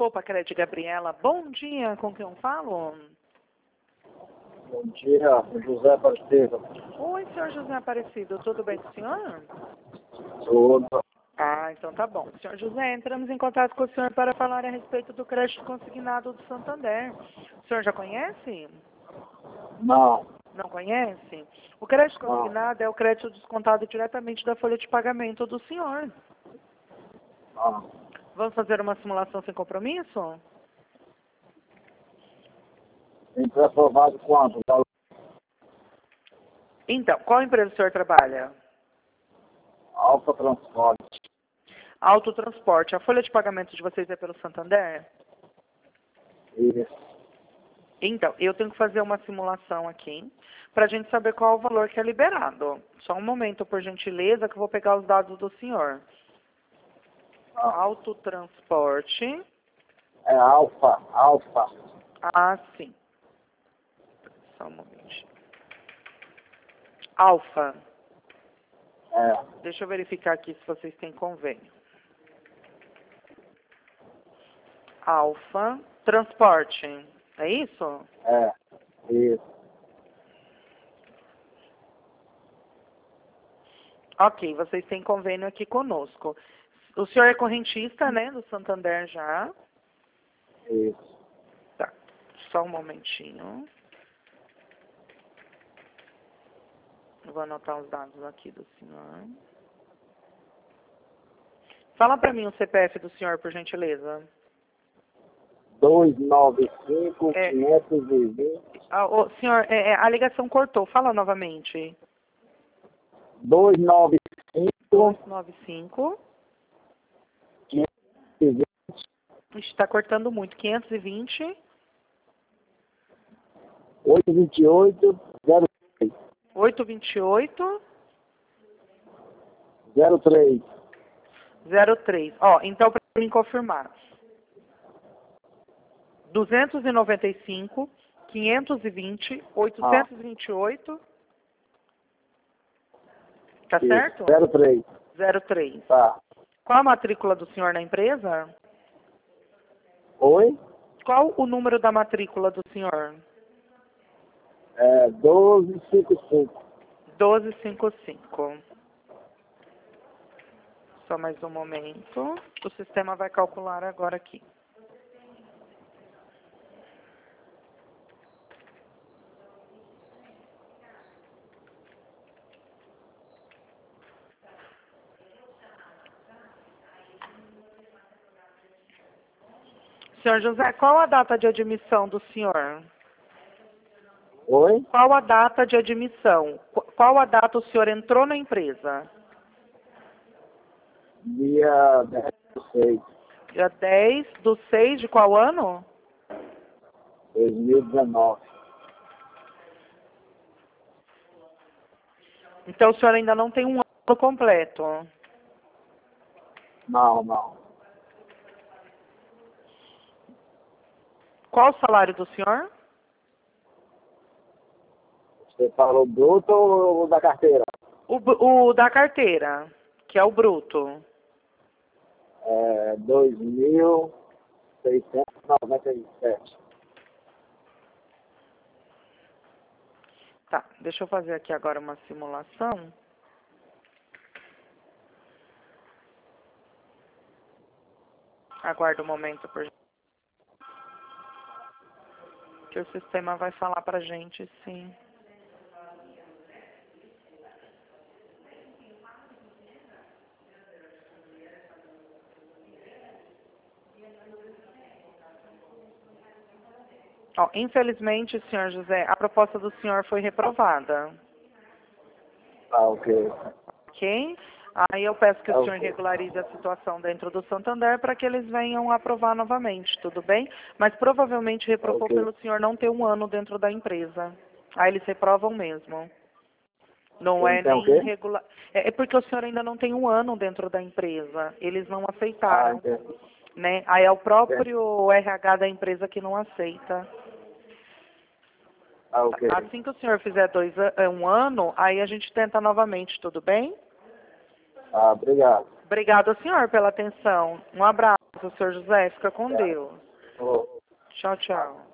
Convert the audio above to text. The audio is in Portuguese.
Poupa Crédito Gabriela, bom dia, com quem eu falo? Bom dia, José Aparecido. Oi, senhor José Aparecido, tudo bem com o senhor? Tudo. Ah, então tá bom. Senhor José, entramos em contato com o senhor para falar a respeito do crédito consignado do Santander. O senhor já conhece? Não, Não conhece? O crédito não. consignado é o crédito descontado diretamente da folha de pagamento do senhor. Não. Vamos fazer uma simulação sem compromisso? Tem que ser aprovado quanto? Então, qual empresa o senhor trabalha? Alfa Transporte. Autotransporte. A folha de pagamento de vocês é pelo Santander? Isso. Então, eu tenho que fazer uma simulação aqui para a gente saber qual é o valor que é liberado. Só um momento, por gentileza, que eu vou pegar os dados do senhor. Autotransporte. É Alfa. Ah, sim. Só um momentinho. Alfa. É. Deixa eu verificar aqui se vocês têm convênio. Alfa. Transporte. É isso? É. Isso. Ok, vocês têm convênio aqui conosco. O senhor é correntista, né, do Santander já? Isso. Tá, só um momentinho. Eu vou anotar os dados aqui do senhor. Fala para mim o CPF do senhor, por gentileza. 295 É. 520 O senhor, a ligação cortou. Fala novamente. 295 295. 520 Está cortando muito. 520. 828 03. 828. 03. 03. Ó, então, para mim confirmar. 295, 520, 828. Tá Isso. certo? 03. 03. Tá. Qual a matrícula do senhor na empresa? Oi? Qual o número da matrícula do senhor? É 1255. 1255. Só mais um momento. O sistema vai calcular agora aqui. Senhor José, qual a data de admissão do senhor? Oi? Qual a data de admissão? Qual a data o senhor entrou na empresa? Dia 10/6. Dia 10/6 de qual ano? 2019. Então o senhor ainda não tem um ano completo. Não. Qual o salário do senhor? Você falou bruto ou da carteira? O da carteira, que é o bruto. É 2.697. Tá, deixa eu fazer aqui agora uma simulação. Aguarda um momento, por que o sistema vai falar pra gente, sim. Ó, infelizmente, senhor José, a proposta do senhor foi reprovada. Tá, ok. Ok? Aí eu peço que o senhor Ok. regularize a situação dentro do Santander para que eles venham aprovar novamente, tudo bem? Mas provavelmente reprovou Ok. pelo senhor não ter um ano dentro da empresa. Aí eles reprovam mesmo. Não é Então, o nem quê? irregular. É porque o senhor ainda não tem um ano dentro da empresa. Eles não Ah, aceitaram, entendi. né? Aí é o próprio RH da empresa que não aceita. Ah, ok. Assim que o senhor fizer um ano, aí a gente tenta novamente, tudo bem? Ah, obrigado. Obrigado, senhor, pela atenção. Um abraço. obrigado, senhor José. Fica com Deus. Ô. Tchau, tchau.